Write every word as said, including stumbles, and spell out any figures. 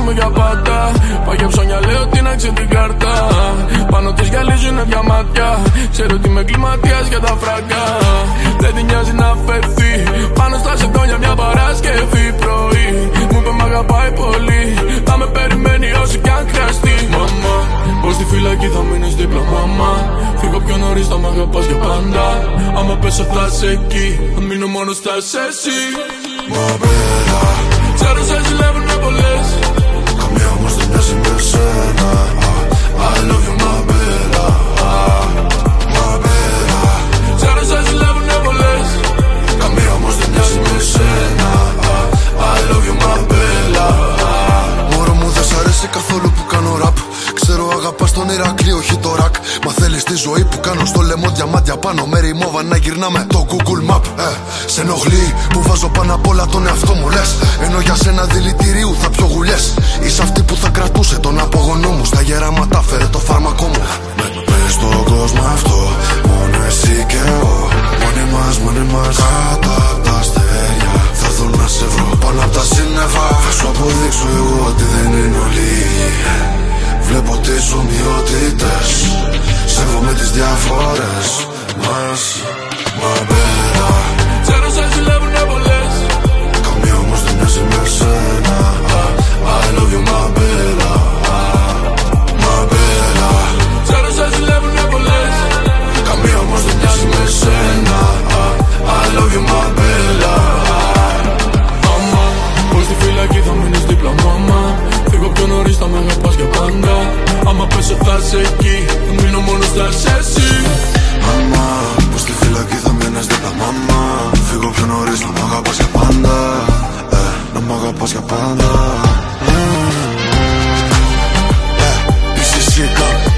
μου για πάντα. Πάω για ψώνια, λέω την άξε την κάρτα. Πάνω της γυαλίζουνε διαμάτια. Ξέρω ότι είμαι εγκληματίας για τα φράγκα. Δεν την νοιάζει να φερθεί. Πάνω στα σεντόνια μια Παρασκευή πρωί. Μου είπε μ' αγαπάει πολύ. Θα με περιμένει όσο κι αν χρειαστεί. Μαμά, πως στη φυλακή θα μείνεις δίπλα, μαμά. Φύγω πιο νωρίς, θα μ' αγαπάς για πάντα. Άμα πέσω θα είσαι εκεί. Αν μείνω μόνος θα είσαι εσύ. Μα πέρα, ξέρω σε ζηλεύουνε πολλές. καμία όμως δεν μοιάζει με σένα. I love you, μα πέρα. Μα πέρα, ξέρω σε ζηλεύουνε πολλές. καμία όμως δεν μοιάζει με σένα. I love you, μα πέρα. Μωρό μου δεν σ' αρέσει καθόλου που κάνω ραπ. Ξέρω αγαπάς τον Ηρακλή, όχι το ρακ. Μα θέλεις τη ζωή που κάνω στο λαιμό διαμάντια πάνω. Με ρημόβα να γυρνάμε το Google Map. ε, Σε ενοχλεί που βάζω πάνω απ' όλα τον εαυτό μου λες. Ενώ για σένα δηλητηρίου θα πιω γουλιές. Είσαι αυτή που θα κρατούσε τον απογονό μου. Στα γεράματα φέρε το φάρμακό μου. Πες στον κόσμο αυτό, μόνο εσύ και εγώ. Μόνοι μας, μόνοι μας, κάτω απ' τα αστέρια. Θα έρθω να σε βρω πάνω απ' τα σύννεφα. Θα σου αποδείξω εγώ ότι δεν είναι όλοι. Βλέπω τις ομοιότητες, σέβομαι τις διαφορές μας. Μα πέρα, ξέρω σε ζηλεύουνε πολλές. καμία όμως δεν μοιάζει με σένα. I love you, μα πέρα. Μα πέρα, ξέρω σε ζηλεύουνε πολλές. καμία όμως δεν μοιάζει με σένα. I love you, μα πέρα. Μαμά, πως στη φυλακή θα μείνεις δίπλα, μαμά. Φύγω πιο νωρίς, θα με αγαπάς για πάντα. Άμα πέσω θα είσαι εκεί. Μείνω μόνος θα είσαι εσύ. Μαμά, πως στη φυλακή θα μείνεις δίπλα, μαμά. Φύγω πιο νωρίς, να μ' αγαπάς για πάντα. ε, Να μ' αγαπάς για πάντα. ε, ε, Είσαι εσύ,